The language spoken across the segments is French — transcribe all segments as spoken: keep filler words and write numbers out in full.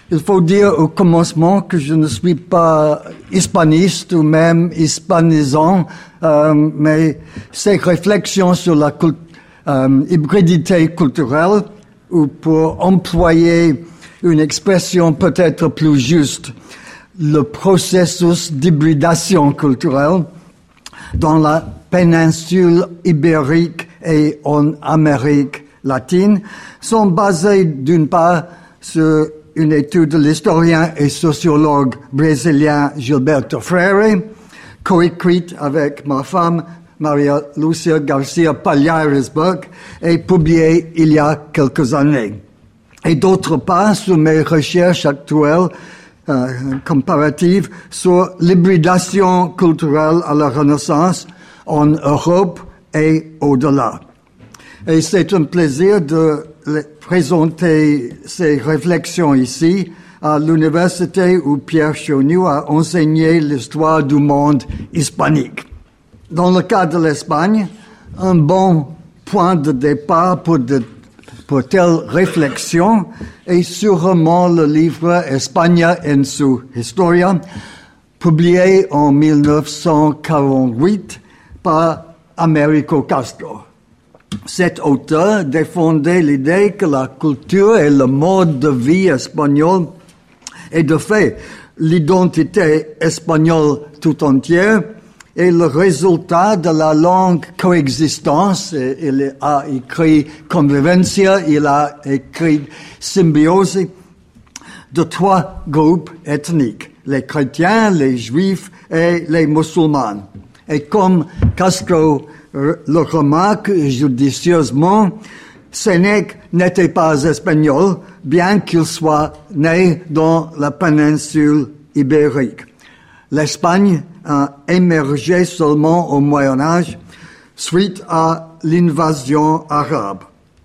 Il faut dire au commencement que je ne suis pas hispaniste ou même hispanisant, euh, mais ces réflexions sur la cult- euh, hybridité culturelle, ou pour employer une expression peut-être plus juste, le processus d'hybridation culturelle dans la péninsule ibérique et en Amérique latine, sont basées d'une part sur une étude de l'historien et sociologue brésilien Gilberto Freire, coécrite avec ma femme Maria Lucia Garcia Palhares-Burke et publiée il y a quelques années. Et d'autre part, sur mes recherches actuelles euh, comparatives sur l'hybridation culturelle à la Renaissance en Europe et au-delà. Et c'est un plaisir de présenter ces réflexions ici à l'université où Pierre Chaugnoux a enseigné l'histoire du monde hispanique. Dans le cas de l'Espagne, un bon point de départ pour, de, pour telle réflexion est sûrement le livre España en su historia, publié en mille neuf cent quarante-huit par Américo Castro. Cet auteur défendait l'idée que la culture et le mode de vie espagnol et de fait l'identité espagnole tout entière est le résultat de la longue coexistence. Il a écrit Convivencia, il a écrit Symbiose de trois groupes ethniques, les chrétiens, les juifs et les musulmans. Et comme Castro le remarque judicieusement, Sénèque n'était pas espagnol, bien qu'il soit né dans la péninsule ibérique. L'Espagne a émergé seulement au Moyen-Âge, suite à l'invasion arabe.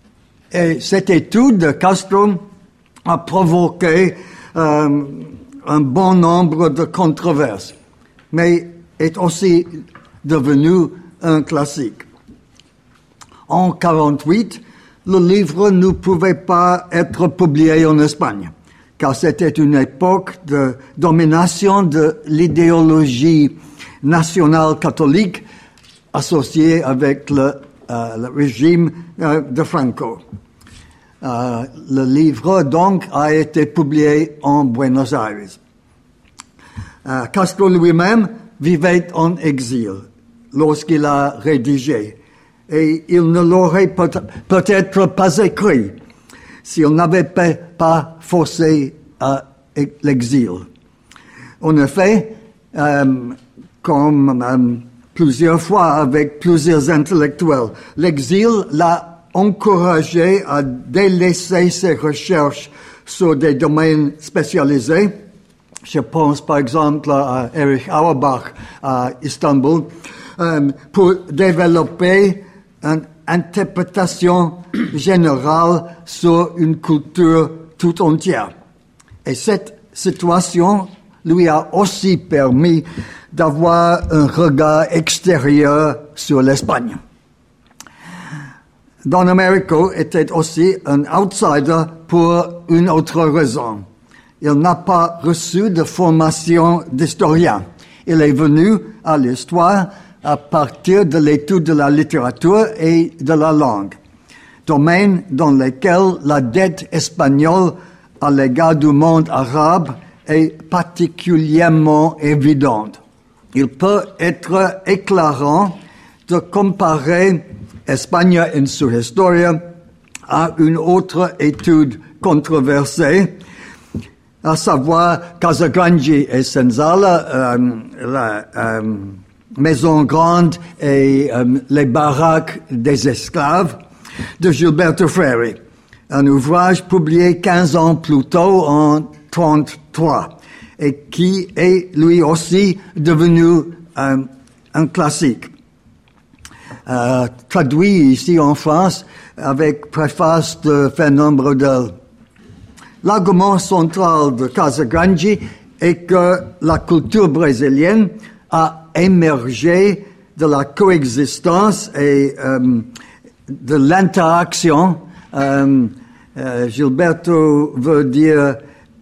Et cette étude de Castro a provoqué euh, un bon nombre de controverses, mais est aussi devenu un classique. En quarante-huit, le livre ne pouvait pas être publié en Espagne, car c'était une époque de domination de l'idéologie nationale catholique associée avec le, euh, le régime euh, de Franco. Euh, le livre, donc, a été publié en Buenos Aires. Euh, Castro lui-même vivait en exil lorsqu'il a rédigé, et il ne l'aurait peut- peut-être pas écrit s'il n'avait pas forcé à l'exil. En effet, euh, comme euh, plusieurs fois avec plusieurs intellectuels, l'exil l'a encouragé à délaisser ses recherches sur des domaines spécialisés. Je pense par exemple à Erich Auerbach à Istanbul, euh, pour développer une interprétation générale sur une culture tout entière. Et cette situation lui a aussi permis d'avoir un regard extérieur sur l'Espagne. Don Américo était aussi un outsider pour une autre raison. Il n'a pas reçu de formation d'historien. Il est venu à l'histoire à partir de l'étude de la littérature et de la langue, domaines dans lesquels la dette espagnole à l'égard du monde arabe est particulièrement évidente. Il peut être éclairant de comparer España en su historia à une autre étude controversée, à savoir Casagrande et Senzala, euh, la euh, Maison Grande et euh, les baraques des esclaves, de Gilberto Freire, un ouvrage publié quinze ans plus tôt en trente-trois et qui est lui aussi devenu un, un classique. Euh, traduit ici en France avec préface de Fernand Braudel. L'argument central de Casagrande est que la culture brésilienne a émergé de la coexistence et euh, de l'interaction. Euh, euh, Gilberto veut dire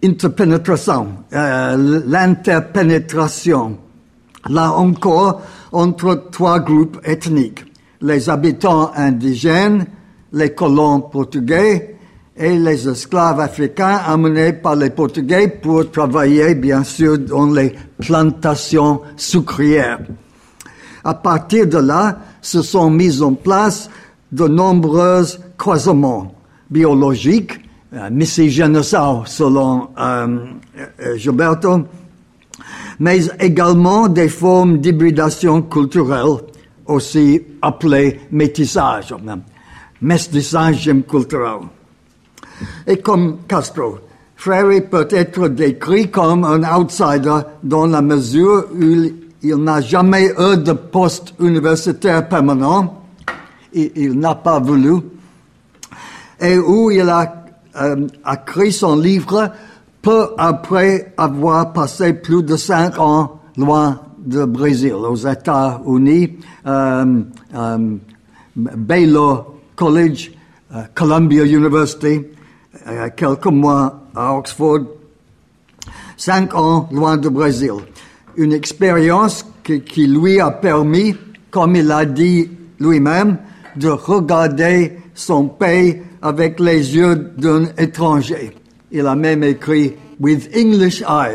interpénétration, euh, l'interpénétration. Là encore, entre trois groupes ethniques, les habitants indigènes, les colons portugais et les esclaves africains amenés par les Portugais pour travailler, bien sûr, dans les plantations sucrières. À partir de là, se sont mis en place de nombreux croisements biologiques, euh, miscigenação selon euh, euh, Gilberto, mais également des formes d'hybridation culturelle, aussi appelées métissage, mestissage culturel. Et comme Castro, Freire peut être décrit comme un outsider dans la mesure où il, il n'a jamais eu de poste universitaire permanent, il, il n'a pas voulu, et où il a euh, écrit son livre peu après avoir passé plus de cinq ans loin du Brésil, aux États-Unis, euh, euh, Baylor College, euh, Columbia University, euh, quelques mois à Oxford, cinq ans loin du Brésil. Une expérience qui, qui lui a permis, comme il a dit lui-même, de regarder son pays avec les yeux d'un étranger. Il a même écrit « with English eyes ».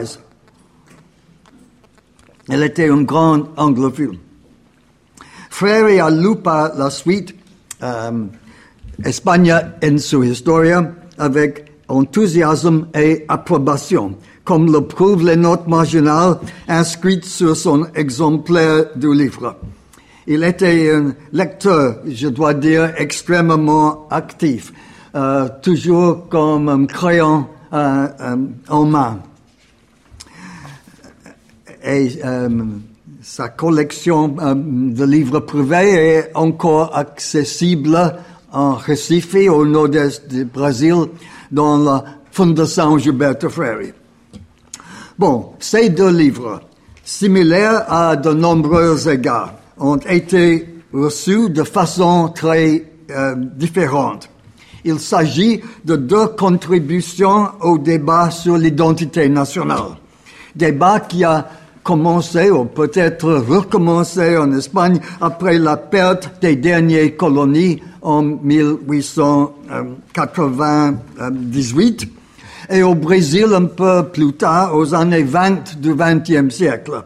Elle était un grand anglophile. Freire a lu par la suite euh, Espagne en su historia avec enthousiasme et approbation, comme le prouvent les notes marginales inscrites sur son exemplaire du livre. Il était un lecteur, je dois dire, extrêmement actif, euh, toujours comme un crayon euh, euh, en main. Et euh, sa collection euh, de livres privés est encore accessible en Recife, au nord-est du Brésil, dans la Fondation Gilberto Freire. Bon, ces deux livres, similaires à de nombreux égards, ont été reçus de façon très euh, différente. Il s'agit de deux contributions au débat sur l'identité nationale. Débat qui a commencé, ou peut-être recommencé en Espagne après la perte des dernières colonies en mille huit cent quatre-vingt-dix-huit et au Brésil un peu plus tard, aux années vingt du vingtième siècle.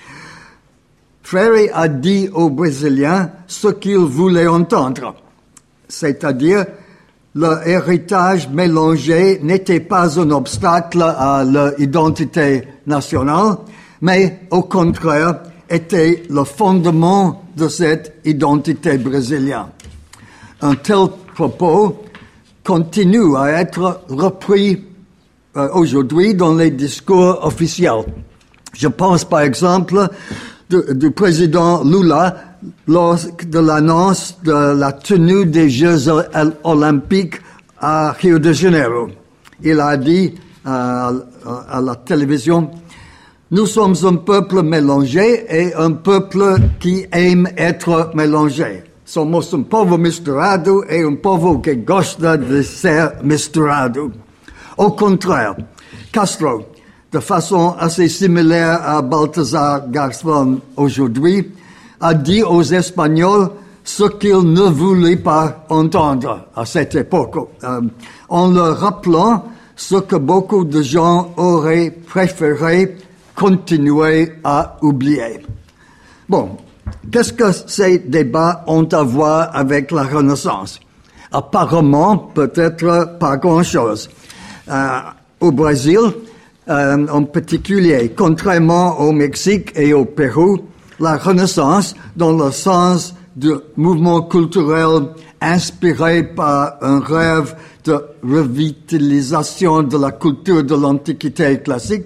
Freire a dit aux Brésiliens ce qu'ils voulaient entendre, c'est-à-dire leur héritage mélangé n'était pas un obstacle à leur identité nationale, mais au contraire était le fondement de cette identité brésilienne. Un tel propos continue à être repris euh, aujourd'hui dans les discours officiels. Je pense par exemple du, du président Lula lors de l'annonce de la tenue des Jeux olympiques à Rio de Janeiro. Il a dit euh, à la télévision: nous sommes un peuple mélangé et un peuple qui aime être mélangé. Somos un povo misturado et un povo que gosta de ser misturado. Au contraire, Castro, de façon assez similaire à Balthazar Garzón aujourd'hui, a dit aux Espagnols ce qu'ils ne voulaient pas entendre à cette époque, euh, en leur rappelant ce que beaucoup de gens auraient préféré continuer à oublier. Bon, qu'est-ce que ces débats ont à voir avec la Renaissance? Apparemment, peut-être pas grand-chose. Euh, au Brésil, euh, en particulier, contrairement au Mexique et au Pérou, la Renaissance, dans le sens du mouvement culturel inspiré par un rêve de revitalisation de la culture de l'Antiquité classique,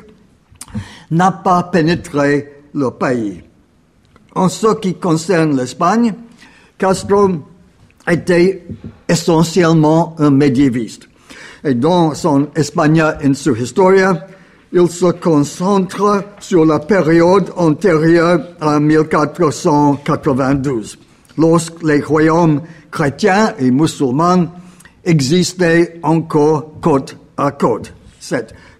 n'a pas pénétré le pays. En ce qui concerne l'Espagne, Castro était essentiellement un médiéviste. Et dans son España en su historia, il se concentre sur la période antérieure à mille quatre cent quatre-vingt-douze, lorsque les royaumes chrétiens et musulmans existaient encore côte à côte. Cette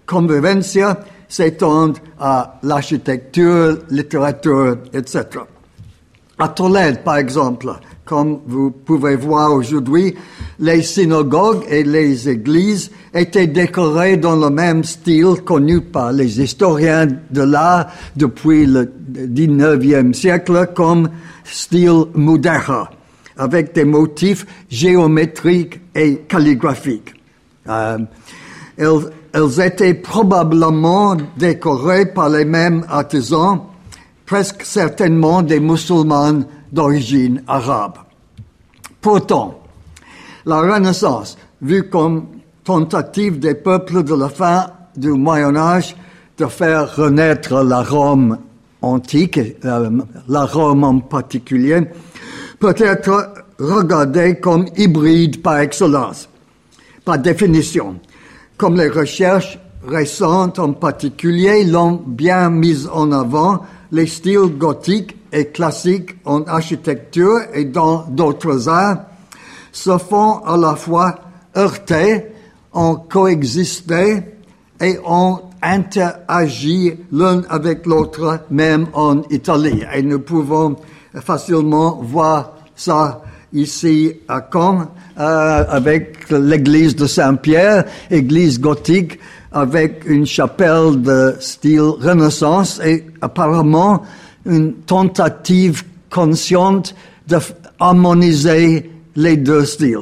convivencia s'étend à l'architecture, littérature, et cetera. À Tolède, par exemple, comme vous pouvez voir aujourd'hui, les synagogues et les églises étaient décorées dans le même style connu par les historiens de l'art depuis le dix-neuvième siècle comme style mudéjar, avec des motifs géométriques et calligraphiques. Euh, elles, elles étaient probablement décorées par les mêmes artisans, presque certainement des musulmans d'origine arabe. Pourtant, la Renaissance, vue comme tentative des peuples de la fin du Moyen Âge de faire renaître la Rome antique, euh, la Rome en particulier, peut être regardée comme hybride par excellence, par définition, comme les recherches récentes en particulier l'ont bien mis en avant. Les styles gothiques et classiques en architecture et dans d'autres arts se font à la fois heurter, ont coexisté et ont interagi l'un avec l'autre, même en Italie. Et nous pouvons facilement voir ça ici à Caen, euh, avec l'église de Saint-Pierre, église gothique, avec une chapelle de style Renaissance et apparemment une tentative consciente d'harmoniser les deux styles.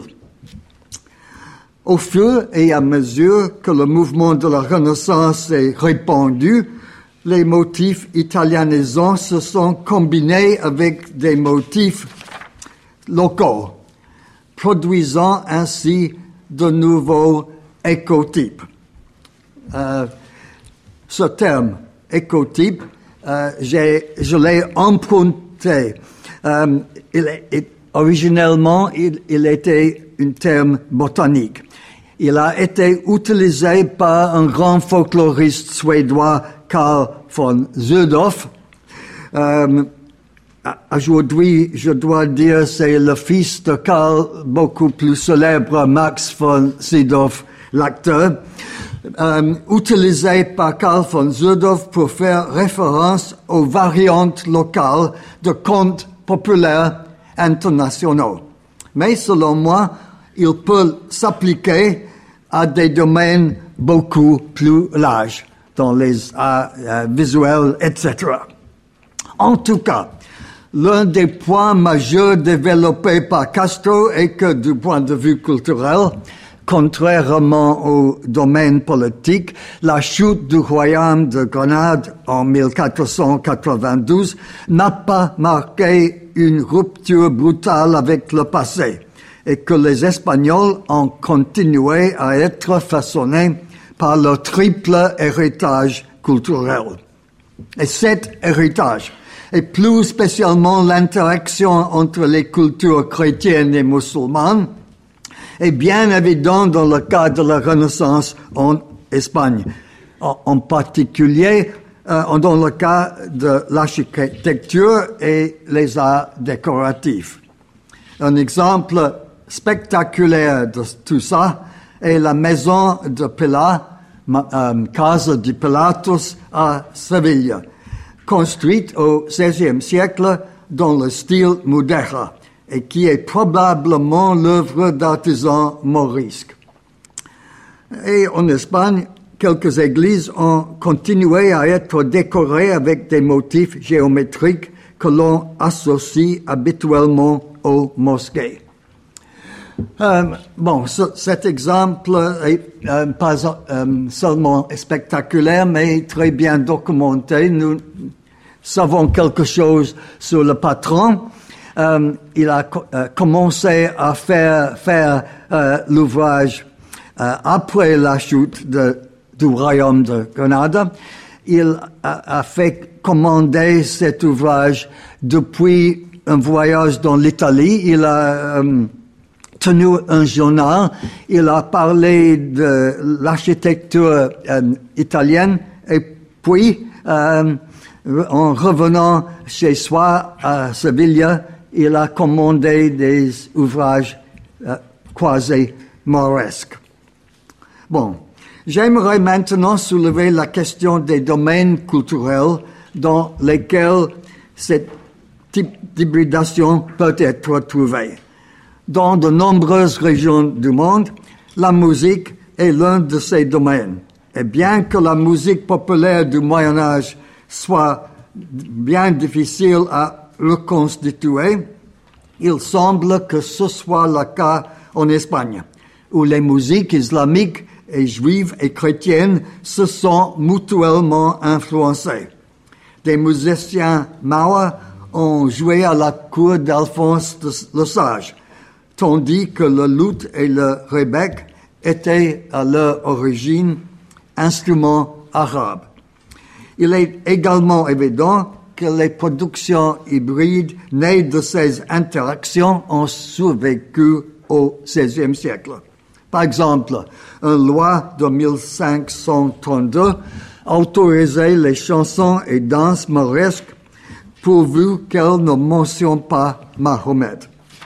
Au fur et à mesure que le mouvement de la Renaissance est répandu, les motifs italianisants se sont combinés avec des motifs locaux, produisant ainsi de nouveaux écotypes. Euh, ce terme, écotype, euh, j'ai, je l'ai emprunté. Euh, il est, originellement, il, il était un terme botanique. Il a été utilisé par un grand folkloriste suédois, Carl von Sydow. Euh, aujourd'hui, je dois dire, c'est le fils de Carl, beaucoup plus célèbre, Max von Sydow, l'acteur. Euh, utilisé par Carl von Sydow pour faire référence aux variantes locales de contes populaires internationaux. Mais selon moi, il peut s'appliquer à des domaines beaucoup plus larges, dans les arts euh, visuels, et cetera. En tout cas, l'un des points majeurs développés par Castro est que, du point de vue culturel, contrairement au domaine politique, la chute du royaume de Grenade en mille quatre cent quatre-vingt-douze n'a pas marqué une rupture brutale avec le passé et que les Espagnols ont continué à être façonnés par leur triple héritage culturel. Et cet héritage, et plus spécialement l'interaction entre les cultures chrétiennes et musulmanes, est bien évident dans le cas de la Renaissance en Espagne, en, en particulier euh, dans le cas de l'architecture et les arts décoratifs. Un exemple spectaculaire de tout ça est la maison de Pilat, euh, Casa de Pilatus à Séville, construite au seizième siècle dans le style mudéjar, et qui est probablement l'œuvre d'artisans morisques. Et en Espagne, quelques églises ont continué à être décorées avec des motifs géométriques que l'on associe habituellement aux mosquées. Euh, bon, ce, cet exemple est euh, pas euh, seulement spectaculaire, mais très bien documenté. Nous savons quelque chose sur le patron. Euh, il a euh, commencé à faire, faire euh, l'ouvrage euh, après la chute de, du royaume de Grenade. Il a, a fait commander cet ouvrage depuis un voyage dans l'Italie. Il a euh, tenu un journal. Il a parlé de l'architecture euh, italienne. Et puis, euh, en revenant chez soi à Séville, il a commandé des ouvrages euh, quasi mauresques. Bon, J'aimerais maintenant soulever la question des domaines culturels dans lesquels cette type d'hybridation peut être trouvée. Dans de nombreuses régions du monde, la musique est l'un de ces domaines. Et bien que la musique populaire du Moyen Âge soit bien difficile à reconstituer, il semble que ce soit le cas en Espagne, où les musiques islamiques et juives et chrétiennes se sont mutuellement influencées. Des musiciens maoris ont joué à la cour d'Alphonse le Sage, tandis que le luth et le rebec étaient à leur origine instruments arabes. Il est également évident que les productions hybrides nées de ces interactions ont survécu au seizième siècle. Par exemple, une loi de mille cinq cent trente-deux autorisait les chansons et danses mauresques pourvu qu'elles ne mentionnent pas Mahomet.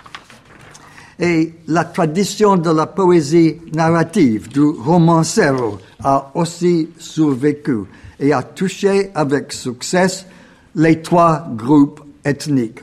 Et la tradition de la poésie narrative, du romancero, a aussi survécu et a touché avec succès les trois groupes ethniques.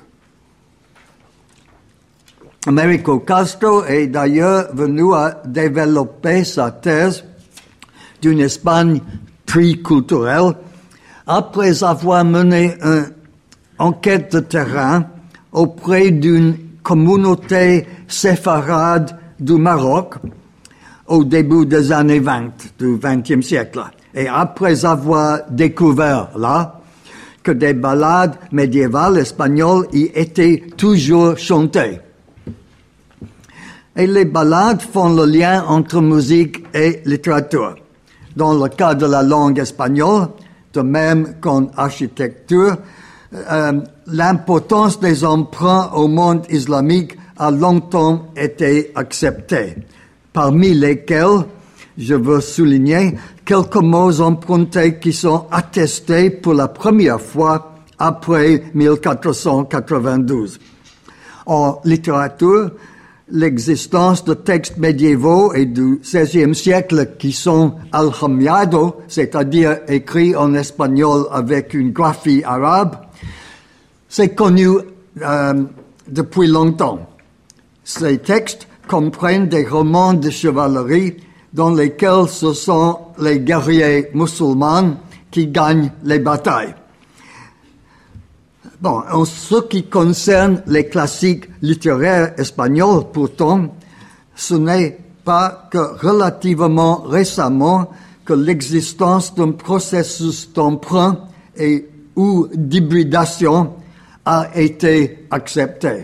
Americo Castro est d'ailleurs venu à développer sa thèse d'une Espagne triculturelle après avoir mené une enquête de terrain auprès d'une communauté séfarade du Maroc au début des années vingt du vingtième siècle. Et après avoir découvert là que des ballades médiévales espagnoles y étaient toujours chantées. Et les ballades font le lien entre musique et littérature. Dans le cas de la langue espagnole, de même qu'en architecture, euh, l'importance des emprunts au monde islamique a longtemps été acceptée, parmi lesquels je veux souligner quelques mots empruntés qui sont attestés pour la première fois après mille quatre cent quatre-vingt-douze. En littérature, l'existence de textes médiévaux et du seizième siècle qui sont alhamiados, c'est-à-dire écrits en espagnol avec une graphie arabe, c'est connu euh, depuis longtemps. Ces textes comprennent des romans de chevalerie dans lesquels ce sont les guerriers musulmans qui gagnent les batailles. Bon, en ce qui concerne les classiques littéraires espagnols, pourtant, ce n'est pas que relativement récemment que l'existence d'un processus d'emprunt et ou d'hybridation a été acceptée.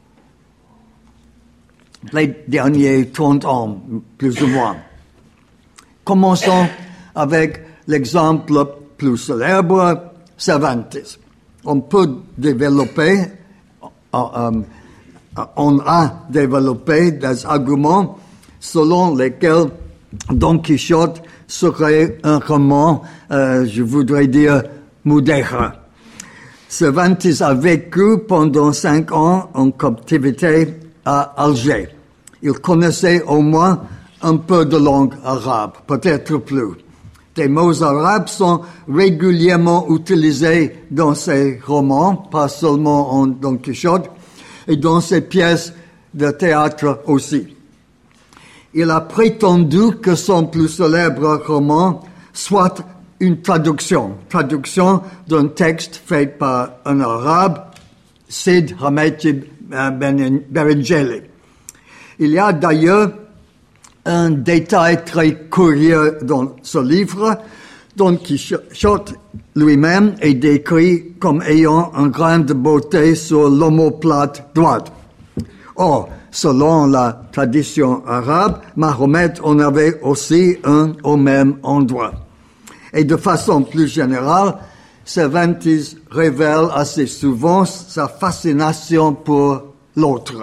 Les derniers trente ans, plus ou moins. Commençons avec l'exemple plus célèbre, Cervantes. On peut développer, euh, on a développé des arguments selon lesquels Don Quichotte serait un roman, euh, je voudrais dire, mudéjar. Cervantes a vécu pendant cinq ans en captivité à Alger. Il connaissait au moins un peu de langue arabe, peut-être plus. Des mots arabes sont régulièrement utilisés dans ses romans, pas seulement en Don Quichotte, et dans ses pièces de théâtre aussi. Il a prétendu que son plus célèbre roman soit une traduction, traduction d'un texte fait par un arabe, Cid Hamet Berengeli. Il y a d'ailleurs un détail très curieux dans ce livre. Don Quichotte lui-même est décrit comme ayant un grain de beauté sur l'omoplate droite. Or, selon la tradition arabe, Mahomet en avait aussi un au même endroit. Et de façon plus générale, Cervantes révèle assez souvent sa fascination pour l'autre.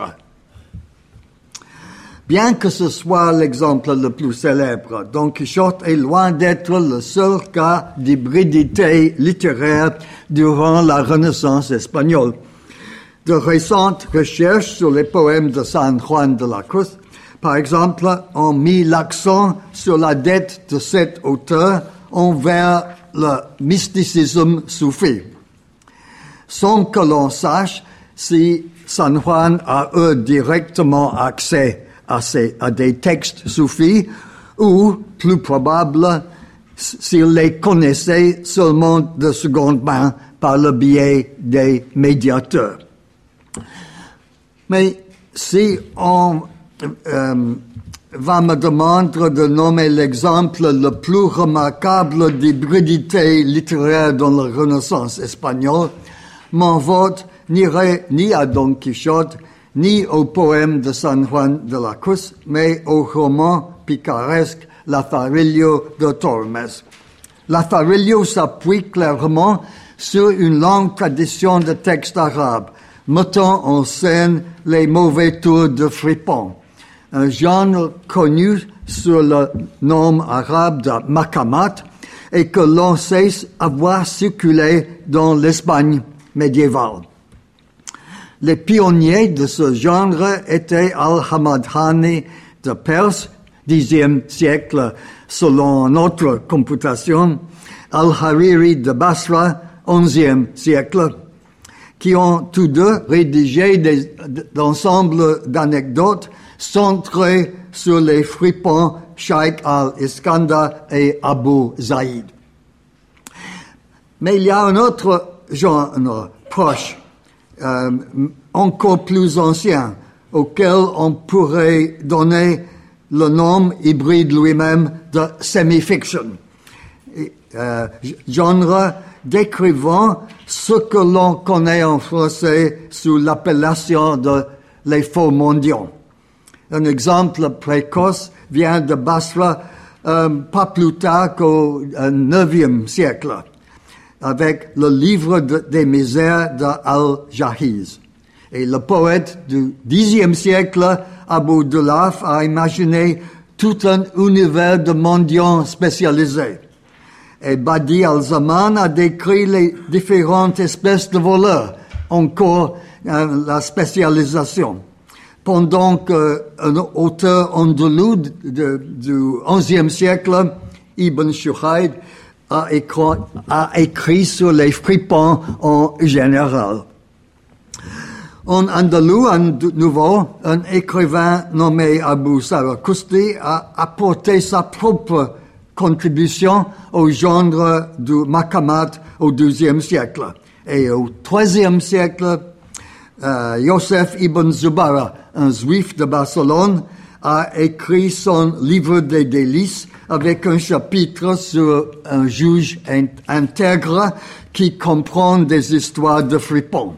Bien que ce soit l'exemple le plus célèbre, Don Quichotte est loin d'être le seul cas d'hybridité littéraire durant la Renaissance espagnole. De récentes recherches sur les poèmes de San Juan de la Cruz Par exemple, on mit l'accent sur la dette de cet auteur envers le mysticisme soufi, sans que l'on sache si San Juan a eu directement accès à, ces, à des textes soufis ou, plus probable, s'il les connaissait seulement de seconde main par le biais des médiateurs. Mais si on euh, va me demander de nommer l'exemple le plus remarquable d'hybridité littéraire dans la Renaissance espagnole, mon vote n'irait ni à Don Quichotte, ni au poème de San Juan de la Cruz, mais au roman picaresque Lazarillo de Tormes. Lazarillo s'appuie clairement sur une longue tradition de textes arabes, mettant en scène les mauvais tours de fripon, un genre connu sous le nom arabe de makamat et que l'on sait avoir circulé dans l'Espagne médiévale. Les pionniers de ce genre étaient Al-Hamadani de Perse, dixième siècle selon notre computation, Al-Hariri de Basra, onzième siècle, qui ont tous deux rédigé des ensembles d'anecdotes centrées sur les fripons Cheikh al-Iskandar et Abu Zaïd. Mais il y a un autre genre proche, euh, encore plus ancien, auquel on pourrait donner le nom hybride lui-même de semi-fiction, euh, genre décrivant ce que l'on connaît en français sous l'appellation de les faux mendiants. Un exemple précoce vient de Basra, euh, pas plus tard qu'au neuvième siècle, avec le livre de, des misères de Al-Jahiz. Et le poète du dixième siècle, Abu Dulaf, a imaginé tout un univers de mendiants spécialisés. Et Badi al-Zaman a décrit les différentes espèces de voleurs, encore euh, la spécialisation. Pendant qu'un auteur andalou du onzième siècle, Ibn Shuhayd, a écrit, a écrit sur les fripons en général. En andalou, à nouveau, un écrivain nommé Abu Sarakusti a apporté sa propre contribution au genre du makamat au douzième siècle. Et au troisième siècle, euh, Yosef ibn Zubara, un juif de Barcelone, a écrit son livre des délices avec un chapitre sur un juge intègre qui comprend des histoires de fripons.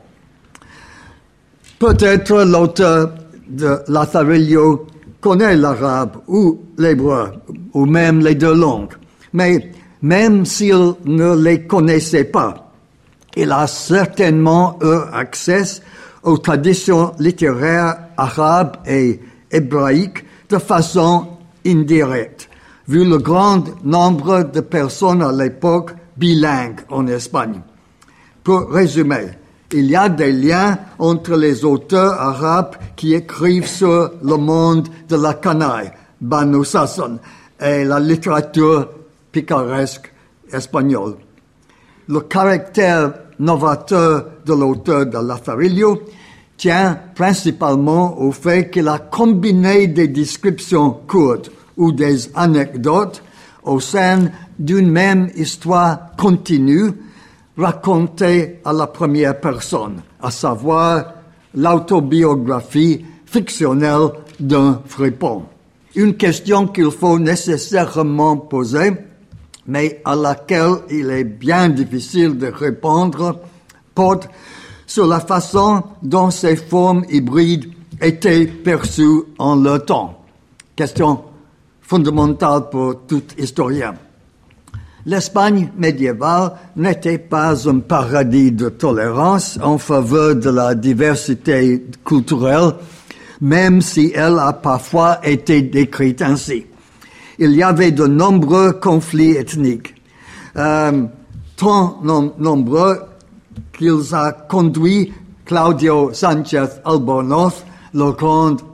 Peut-être l'auteur de Lazarillo connaît l'arabe ou l'hébreu, ou même les deux langues. Mais même s'il ne les connaissait pas, il a certainement eu accès aux traditions littéraires arabes et hébraïques de façon indirecte, vu le grand nombre de personnes à l'époque bilingues en Espagne. Pour résumer, il y a des liens entre les auteurs arabes qui écrivent sur le monde de la canaille, Banu Sasson, et la littérature picaresque espagnole. Le caractère novateur de l'auteur de Lazarillo tient principalement au fait qu'il a combiné des descriptions courtes ou des anecdotes au sein d'une même histoire continue racontée à la première personne, à savoir l'autobiographie fictionnelle d'un fripon. Une question qu'il faut nécessairement poser, mais à laquelle il est bien difficile de répondre, porte sur la façon dont ces formes hybrides étaient perçues en leur temps. Question fondamentale pour tout historien. L'Espagne médiévale n'était pas un paradis de tolérance en faveur de la diversité culturelle, même si elle a parfois été décrite ainsi. Il y avait de nombreux conflits ethniques, euh, tant nom- nombreux qu'ils ont conduit Claudio Sánchez Albornoz, le grand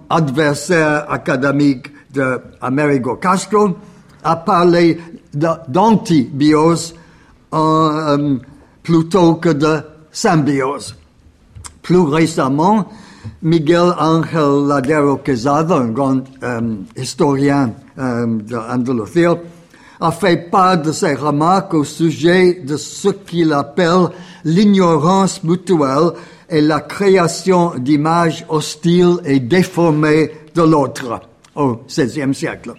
adversaire académique d'Américo Castro, a parlé d'antibiose euh, plutôt que de symbiose. Plus récemment, Miguel Ángel Ladero Quesada, un grand euh, historien euh, d'Andalousie, a fait part de ses remarques au sujet de ce qu'il appelle l'ignorance mutuelle et la création d'images hostiles et déformées de l'autre au seizième siècle.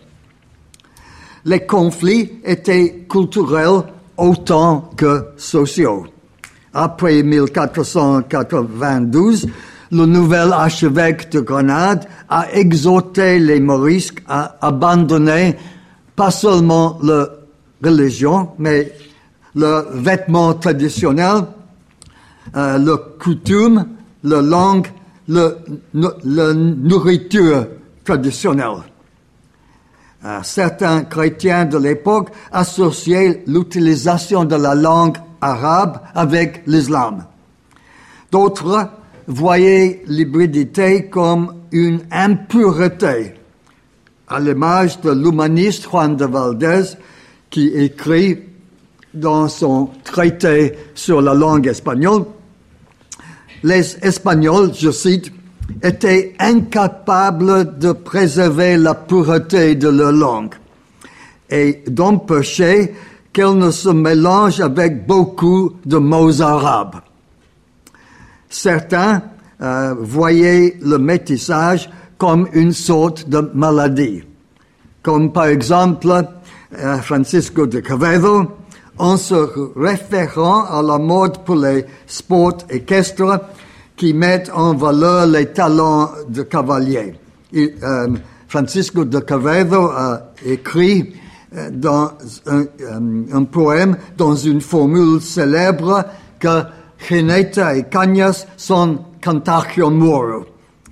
Les conflits étaient culturels autant que sociaux. Après mille quatre cent quatre-vingt-douze, le nouvel archevêque de Grenade a exhorté les Morisques à abandonner pas seulement la religion, mais le vêtement traditionnel, euh, la coutume, la langue, le, la nourriture traditionnelle. Euh, certains chrétiens de l'époque associaient l'utilisation de la langue arabe avec l'islam. D'autres voyaient l'hybridité comme une impureté, à l'image de l'humaniste Juan de Valdez, qui écrit dans son traité sur la langue espagnole, les Espagnols, je cite, étaient incapables de préserver la pureté de leur langue et d'empêcher qu'elle ne se mélange avec beaucoup de mots arabes. Certains euh, voyaient le métissage comme une sorte de maladie, comme par exemple euh, Francisco de Quevedo, en se référant à la mode pour les sports équestres qui mettent en valeur les talents de cavalier. Et, euh, Francisco de Quevedo a écrit euh, dans un, un, un poème, dans une formule célèbre, que Jineta et Cañas sont Cantagio Moro,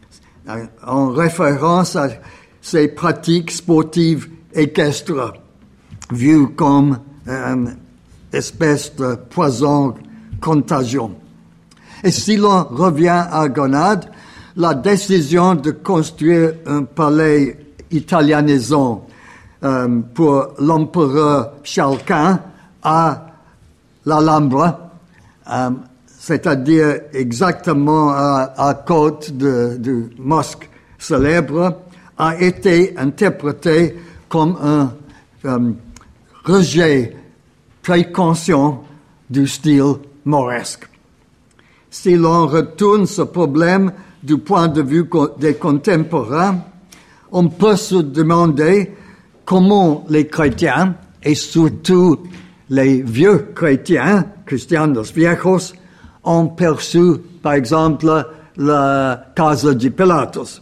en référence à ces pratiques sportives équestres, vues comme une espèce de poison contagion. Et si l'on revient à Grenade, la décision de construire un palais italianisant euh, pour l'empereur Charles Quint à l'Alhambra, euh, c'est-à-dire exactement à, à côté de, du mosquée célèbre, a été interprété comme un um, rejet très conscient du style mauresque. Si l'on retourne ce problème du point de vue des contemporains, on peut se demander comment les chrétiens, et surtout les vieux chrétiens, cristianos viejos, ont perçu, par exemple, la Casa de Pilatos.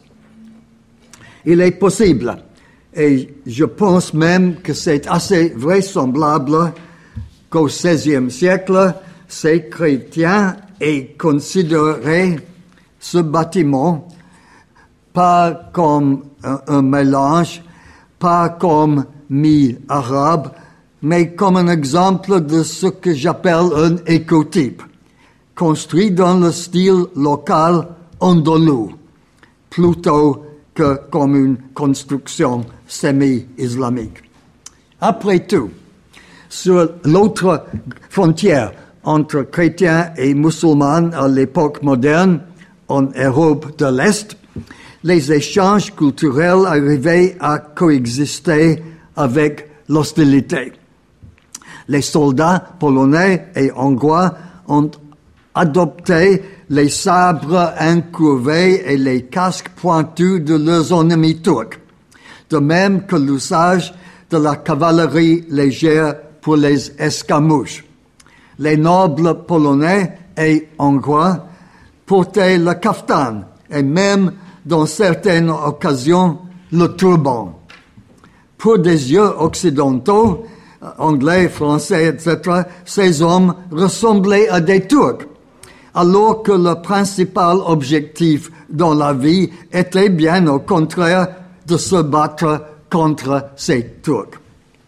Il est possible, et je pense même que c'est assez vraisemblable qu'au seizième siècle, ces chrétiens aient considéré ce bâtiment pas comme un, un mélange, pas comme mi-arabe, mais comme un exemple de ce que j'appelle un écotype, construit dans le style local andalou, plutôt que comme une construction semi-islamique. Après tout, sur l'autre frontière entre chrétiens et musulmans à l'époque moderne, en Europe de l'Est, les échanges culturels arrivaient à coexister avec l'hostilité. Les soldats polonais et hongrois ont adopté les sabres incurvés et les casques pointus de leurs ennemis turcs, de même que l'usage de la cavalerie légère pour les escarmouches. Les nobles polonais et hongrois portaient le kaftan et même, dans certaines occasions, le turban. Pour des yeux occidentaux, anglais, français, et cetera, ces hommes ressemblaient à des Turcs, alors que le principal objectif dans la vie était bien au contraire de se battre contre ces Turcs.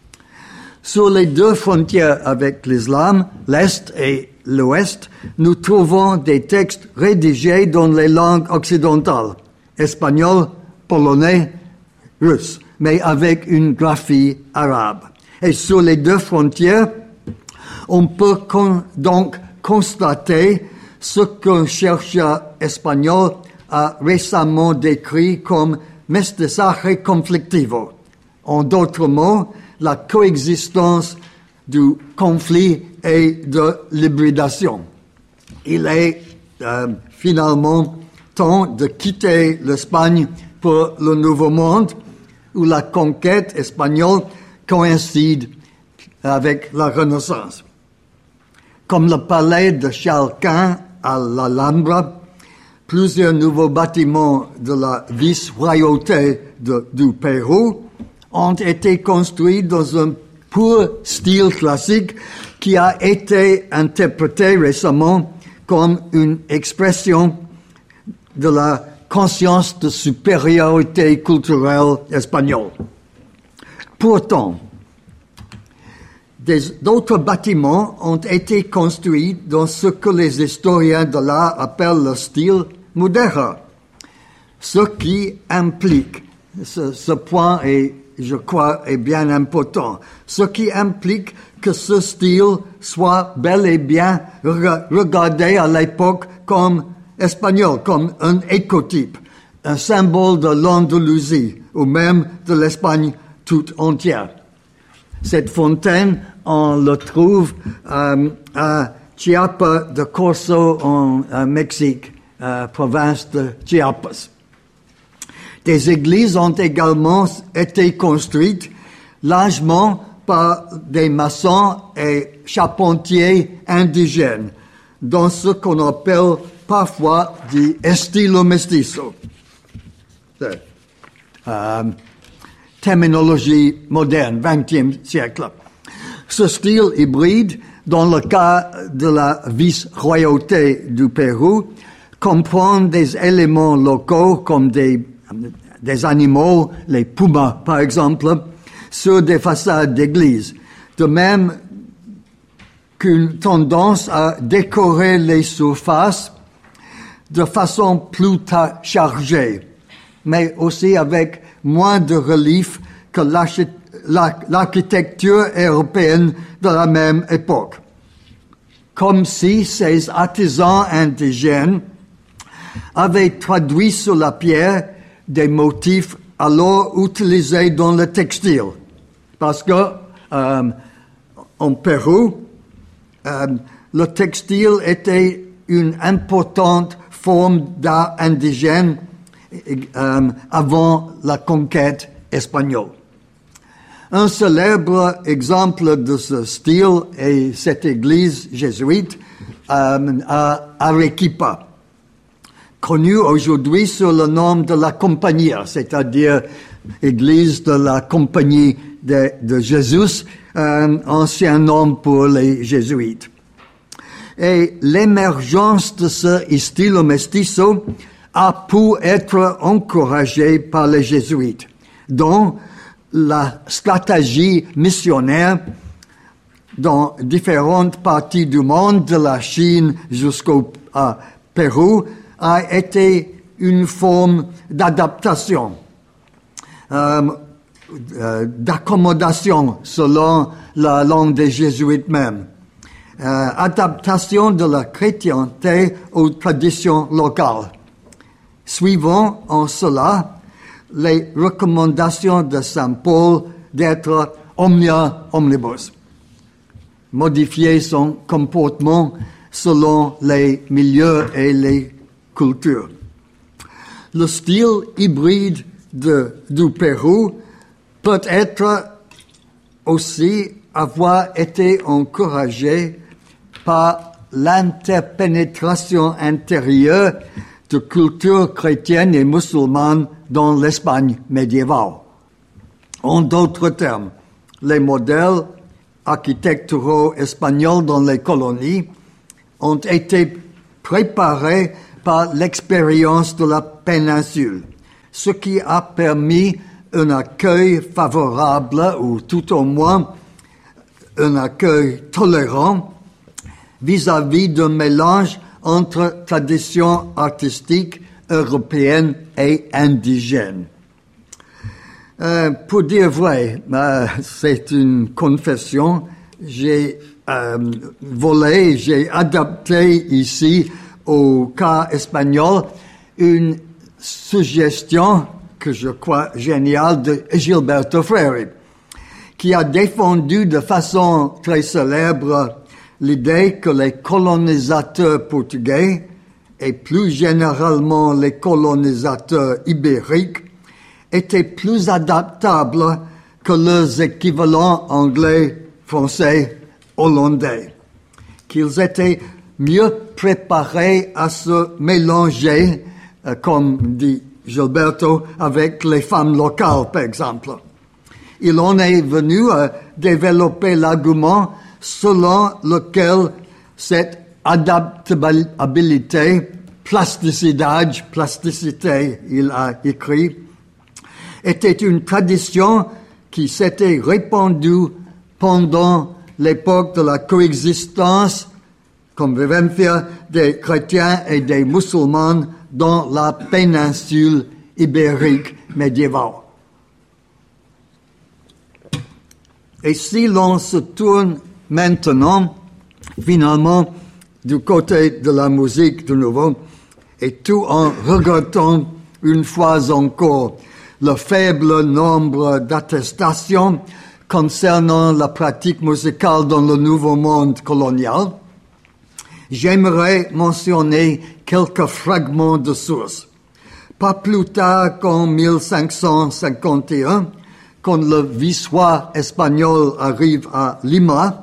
Sur les deux frontières avec l'islam, l'Est et l'Ouest, nous trouvons des textes rédigés dans les langues occidentales, espagnol polonais, russe, mais avec une graphie arabe. Et sur les deux frontières, on peut con, donc constater ce qu'un chercheur espagnol a récemment décrit comme mestizaje conflictivo. En d'autres mots, la coexistence du conflit et de l'hybridation. Il est euh, finalement temps de quitter l'Espagne pour le Nouveau Monde, où la conquête espagnole coïncide avec la Renaissance. Comme le palais de Charles Quint à l'Alhambra, plusieurs nouveaux bâtiments de la vice-royauté de, du Pérou ont été construits dans un pur style classique qui a été interprété récemment comme une expression de la conscience de supériorité culturelle espagnole. Pourtant, des, d'autres bâtiments ont été construits dans ce que les historiens de l'art appellent le style mudéjar, ce qui implique, ce, ce point est, je crois, est bien important, ce qui implique que ce style soit bel et bien re- regardé à l'époque comme espagnol, comme un écotype, un symbole de l'Andalousie ou même de l'Espagne toute entière. Cette fontaine, on le trouve euh, à Chiapa de Corzo en euh, Mexique, euh, province de Chiapas. Des églises ont également été construites largement par des maçons et charpentiers indigènes, dans ce qu'on appelle parfois du estilo mestizo. Euh, terminologie moderne, vingtième siècle. Ce style hybride, dans le cas de la vice-royauté du Pérou, comprend des éléments locaux comme des, des animaux, les pumas par exemple, sur des façades d'églises. De même qu'une tendance à décorer les surfaces de façon plus chargée, mais aussi avec moins de relief que l'architecture européenne de la même époque. Comme si ces artisans indigènes avaient traduit sur la pierre des motifs alors utilisés dans le textile. Parce que euh, en Pérou, euh, le textile était une importante forme d'art indigène euh, avant la conquête espagnole. Un célèbre exemple de ce style est cette église jésuite euh, à Arequipa, connue aujourd'hui sous le nom de la Compañía, c'est-à-dire église de la Compagnie de, de Jésus, euh, ancien nom pour les jésuites. Et l'émergence de ce style mestizo a pu être encouragée par les jésuites, dont la stratégie missionnaire dans différentes parties du monde, de la Chine jusqu'au euh, Pérou, a été une forme d'adaptation, euh, euh, d'accommodation selon la langue des jésuites même, euh, adaptation de la chrétienté aux traditions locales, suivant en cela les recommandations de saint Paul d'être omnia omnibus, modifier son comportement selon les milieux et les cultures. Le style hybride de, du Pérou peut être aussi avoir été encouragé par l'interpénétration intérieure de cultures chrétiennes et musulmanes dans l'Espagne médiévale. En d'autres termes, les modèles architecturaux espagnols dans les colonies ont été préparés par l'expérience de la péninsule, ce qui a permis un accueil favorable, ou tout au moins un accueil tolérant, vis-à-vis d'un mélange entre traditions artistiques européennes et indigènes. Euh, pour dire vrai, euh, c'est une confession. J'ai euh, volé, j'ai adapté ici au cas espagnol une suggestion que je crois géniale de Gilberto Freire, qui a défendu de façon très célèbre l'idée que les colonisateurs portugais et plus généralement les colonisateurs ibériques étaient plus adaptables que leurs équivalents anglais, français, hollandais, qu'ils étaient mieux préparés à se mélanger, euh, comme dit Gilberto, avec les femmes locales, par exemple. Il en est venu à développer l'argument selon lequel cette adaptabilité, plasticité, plasticité, il a écrit, était une tradition qui s'était répandue pendant l'époque de la coexistence, convivencia, des chrétiens et des musulmans dans la péninsule ibérique médiévale. Et si l'on se tourne maintenant, finalement, du côté de la musique de nouveau, et tout en regrettant une fois encore le faible nombre d'attestations concernant la pratique musicale dans le nouveau monde colonial, j'aimerais mentionner quelques fragments de sources. Pas plus tard qu'en mille cinq cent cinquante et un, quand le vice-roi espagnol arrive à Lima,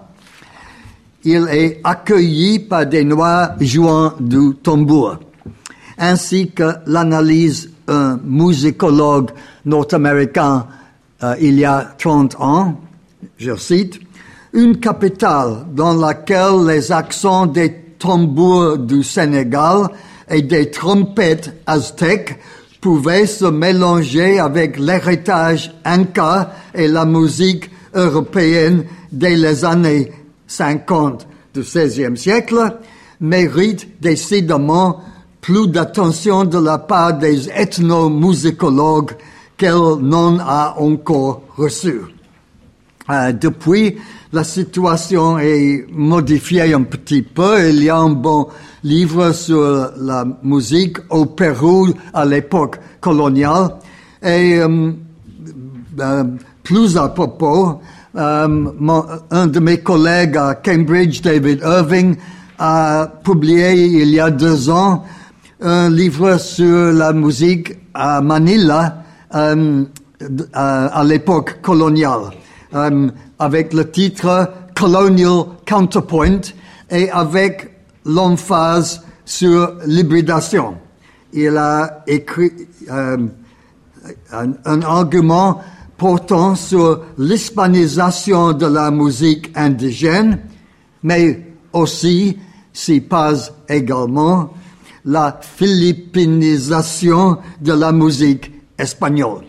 il est accueilli par des Noirs jouant du tambour, ainsi que l'analyse un musicologue nord-américain euh, il y a trente ans, je cite, « Une capitale dans laquelle les accents des tambours du Sénégal et des trompettes aztèques pouvaient se mélanger avec l'héritage inca et la musique européenne dès les années cinquante du seizième siècle, mérite décidément plus d'attention de la part des ethnomusicologues qu'elle n'en a encore reçu. Euh, depuis, la situation est modifiée un petit peu. Il y a un bon livre sur la musique au Pérou à l'époque coloniale. Et euh, euh, plus à propos, euh, mon, un de mes collègues à Cambridge, David Irving, a publié il y a deux ans un livre sur la musique à Manila euh, à, à l'époque coloniale, euh, avec le titre Colonial Counterpoint et avec l'emphase sur l'hybridation. Il a écrit euh, un, un argument portant sur l'hispanisation de la musique indigène, mais aussi, si pas également, la philippinisation de la musique espagnole.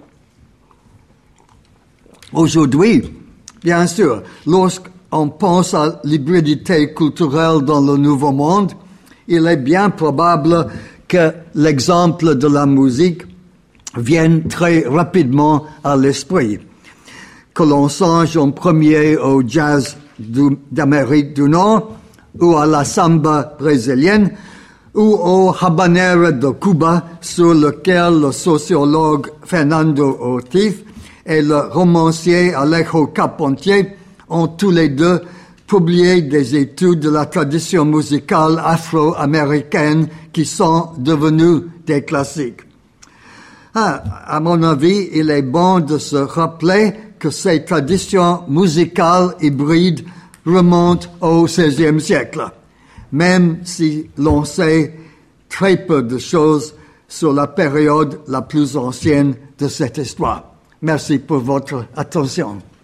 Aujourd'hui, bien sûr, lorsqu'on pense à l'hybridité culturelle dans le Nouveau Monde, il est bien probable que l'exemple de la musique vienne très rapidement à l'esprit. Que l'on songe en premier au jazz du, d'Amérique du Nord, ou à la samba brésilienne, ou au habanero de Cuba, sur lequel le sociologue Fernando Ortiz et le romancier Alejo Carpentier ont tous les deux publié des études de la tradition musicale afro-américaine qui sont devenues des classiques. Ah, à mon avis, il est bon de se rappeler que ces traditions musicales hybrides remontent au seizième siècle, même si l'on sait très peu de choses sur la période la plus ancienne de cette histoire. Merci pour votre attention.